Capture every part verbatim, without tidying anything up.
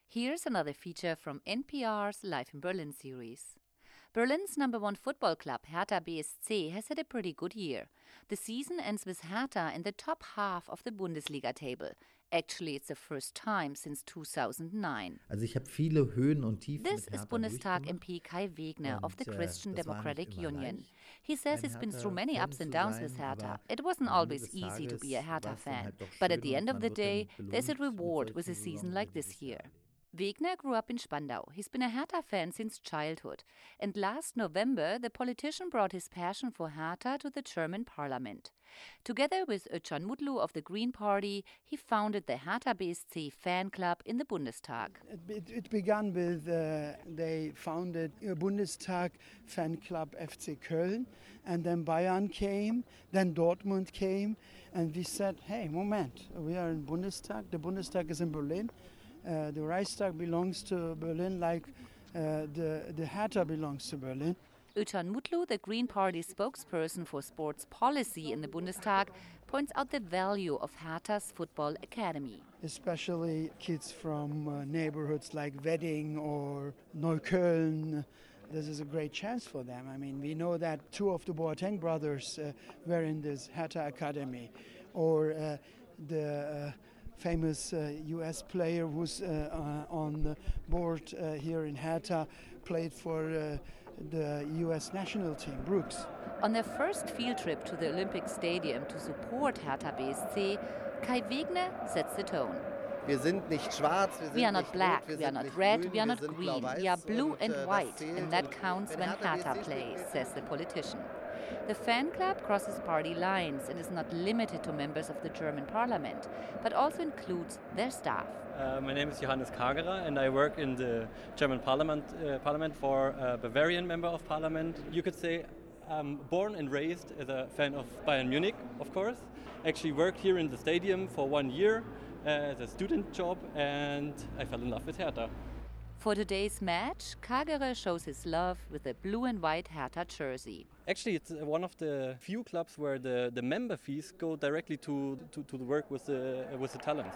Here's another feature from N P R's Live in Berlin series. Berlin's number one football club, Hertha B S C, has had a pretty good year. The season ends with Hertha in the top half of the Bundesliga table. Actually, it's the first time since two thousand nine. Also ich habe viele Höhen und Tiefen This mit is Hertha Bundestag M durchgemacht. P Kai Wegner of the Und, äh, Christian das war nicht Democratic immer Union. leicht, He says ein it's been through many Hertha-Fan ups and zu downs sein, with Hertha. aber It wasn't am always Ende des easy to Tages be a Hertha war es dann fan, halt doch but at schön the und end of man the wird day, dann there's a belohnt mit reward with a solchen season Saison like wie this dieses year. Jahr. Wegner grew up in Spandau. He's been a Hertha fan since childhood. And last November, the politician brought his passion for Hertha to the German parliament. Together with Özcan Mutlu of the Green Party, he founded the Hertha B S C fan club in the Bundestag. It, it began with, uh, they founded a Bundestag fan club F C Köln, and then Bayern came, then Dortmund came, and we said, hey, moment, we are in Bundestag, the Bundestag is in Berlin. Uh, the Reichstag belongs to Berlin like uh, the, the Hertha belongs to Berlin. Özcan Mutlu, the Green Party spokesperson for sports policy in the Bundestag, points out the value of Hertha's football academy. Especially kids from uh, neighborhoods like Wedding or Neukölln. This is a great chance for them. I mean, we know that two of the Boateng brothers uh, were in this Hertha academy, or uh, the uh, famous uh, U S player who's uh, uh, on the board uh, here in Hertha played for uh, the U S national team, Brooks. On their first field trip to the Olympic Stadium to support Hertha B S C, Kai Wegner sets the tone. Wir sind nicht schwarz, wir sind We are not nicht black, rot, wir we are sind not nicht red, grün, we are wir not sind green. blau-weiß We are blue und, and äh, das white, zählt. and that Und counts wenn when Hertha Hertha B S C plays, spielt, says the politician. The fan club crosses party lines and is not limited to members of the German parliament, but also includes their staff. Uh, my name is Johannes Kagerer and I work in the German parliament, uh, parliament for a Bavarian member of parliament. You could say I'm born and raised as a fan of Bayern Munich, of course. Actually worked here in the stadium for one year uh, as a student job, and I fell in love with Hertha. For today's match, Kagerer shows his love with a blue and white Hertha jersey. Actually, it's one of the few clubs where the, the member fees go directly to, to, to the work with the, with the talents.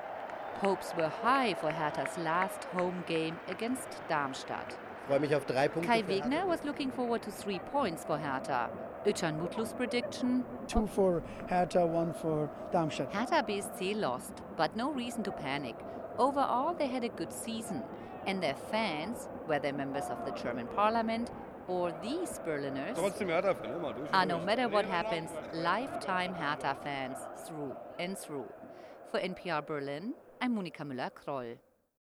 Hopes were high for Hertha's last home game against Darmstadt. Ich freue mich auf drei Punkte. Kai für Wegner Hertha. was looking forward to three points for Hertha. Özcan Mutlu's prediction: Two for Hertha, one for Darmstadt. Hertha B S C lost, but no reason to panic. Overall, they had a good season, and their fans, whether members of the German parliament or these Berliners, are, no matter what happens, lifetime Hertha fans through and through. For N P R Berlin, I'm Monika Müller-Kroll.